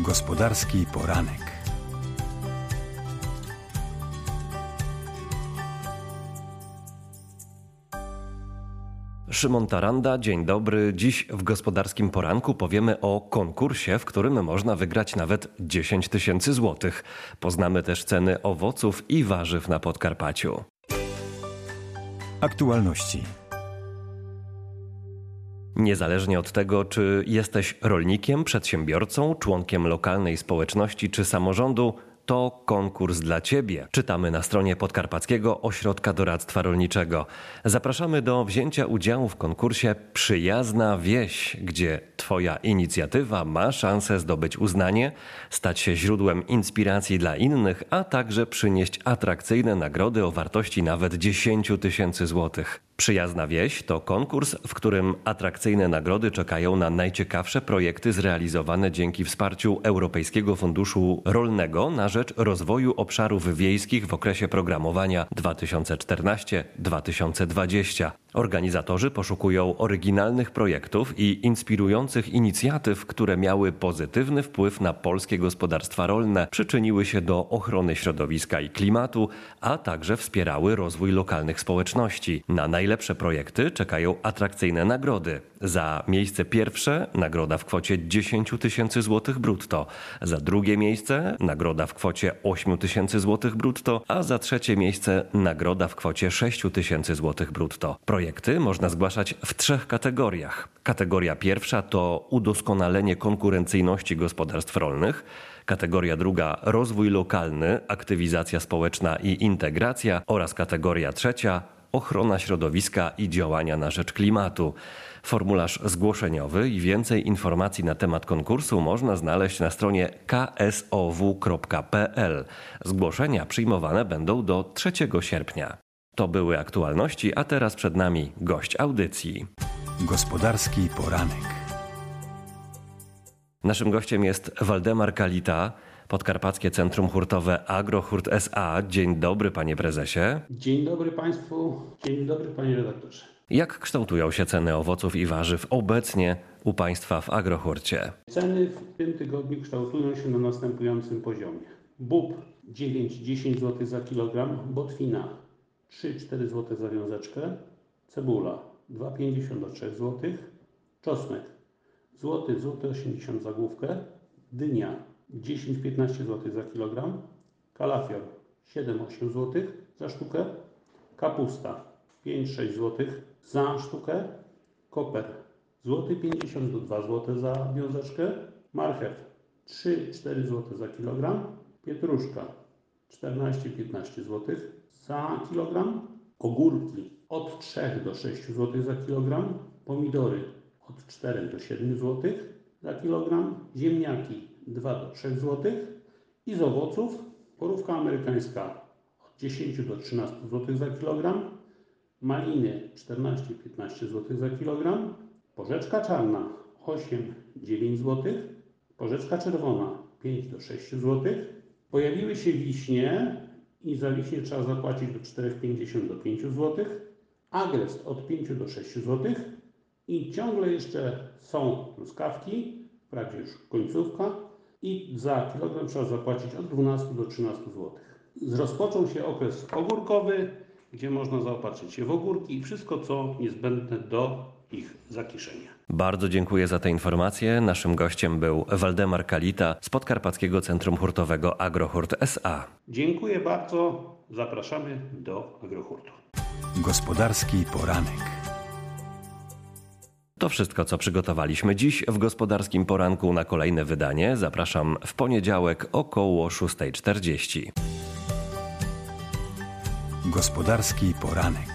Gospodarski poranek. Szymon Taranda, dzień dobry. Dziś w Gospodarskim Poranku powiemy o konkursie, w którym można wygrać nawet 10 000 złotych. Poznamy też ceny owoców i warzyw na Podkarpaciu. Aktualności. Niezależnie od tego, czy jesteś rolnikiem, przedsiębiorcą, członkiem lokalnej społeczności czy samorządu, to konkurs dla Ciebie. Czytamy na stronie Podkarpackiego Ośrodka Doradztwa Rolniczego. Zapraszamy do wzięcia udziału w konkursie Przyjazna Wieś, gdzie Twoja inicjatywa ma szansę zdobyć uznanie, stać się źródłem inspiracji dla innych, a także przynieść atrakcyjne nagrody o wartości nawet 10 000 złotych. Przyjazna Wieś to konkurs, w którym atrakcyjne nagrody czekają na najciekawsze projekty zrealizowane dzięki wsparciu Europejskiego Funduszu Rolnego na rzecz rozwoju obszarów wiejskich w okresie programowania 2014-2020. Organizatorzy poszukują oryginalnych projektów i inspirujących inicjatyw, które miały pozytywny wpływ na polskie gospodarstwa rolne, przyczyniły się do ochrony środowiska i klimatu, a także wspierały rozwój lokalnych społeczności. Na najlepsze projekty czekają atrakcyjne nagrody. Za miejsce pierwsze nagroda w kwocie 10 000 złotych brutto, za drugie miejsce nagroda w kwocie 8 000 złotych brutto, a za trzecie miejsce nagroda w kwocie 6 000 złotych brutto. Projekty można zgłaszać w 3 kategoriach. Kategoria pierwsza to udoskonalenie konkurencyjności gospodarstw rolnych. Kategoria druga rozwój lokalny, aktywizacja społeczna i integracja oraz kategoria trzecia ochrona środowiska i działania na rzecz klimatu. Formularz zgłoszeniowy i więcej informacji na temat konkursu można znaleźć na stronie ksow.pl. Zgłoszenia przyjmowane będą do 3 sierpnia. To były aktualności, a teraz przed nami gość audycji. Gospodarski poranek. Naszym gościem jest Waldemar Kalita, Podkarpackie Centrum Hurtowe Agrohurt S.A. Dzień dobry, panie prezesie. Dzień dobry państwu, dzień dobry panie redaktorze. Jak kształtują się ceny owoców i warzyw obecnie u państwa w Agrohurcie? Ceny w tym tygodniu kształtują się na następującym poziomie. Bób 9-10 zł za kilogram, botwina 3-4 zł za wiązeczkę, cebula 2,50 do 3 zł, czosnek złoty 80 zł za główkę, dynia 10-15 zł za kilogram, kalafior 7-8 zł za sztukę, kapusta 5-6 zł za sztukę, koper złoty 50 do 2 zł za wiązeczkę, marchew 3-4 zł za kilogram, pietruszka 14-15 zł za kilogram, ogórki od 3 do 6 zł za kilogram, pomidory od 4 do 7 zł za kilogram, ziemniaki 2 do 3 zł i z owoców borówka amerykańska od 10 do 13 zł za kilogram, maliny 14-15 zł za kilogram, porzeczka czarna 8-9 zł, porzeczka czerwona 5 do 6 zł. Pojawiły się wiśnie i za wiśnie trzeba zapłacić do 4,50 do 5 zł, agrest od 5 do 6 zł i ciągle jeszcze są truskawki, wprawdzie już końcówka, i za kilogram trzeba zapłacić od 12 do 13 zł. Rozpoczął się okres ogórkowy, gdzie można zaopatrzyć się w ogórki i wszystko, co niezbędne do ich zakiszenia. Bardzo dziękuję za te informacje. Naszym gościem był Waldemar Kalita z Podkarpackiego Centrum Hurtowego Agrohurt S.A. Dziękuję bardzo. Zapraszamy do Agrohurtu. Gospodarski poranek. To wszystko, co przygotowaliśmy dziś w Gospodarskim Poranku. Na kolejne wydanie zapraszam w poniedziałek około 6:40. Gospodarski poranek.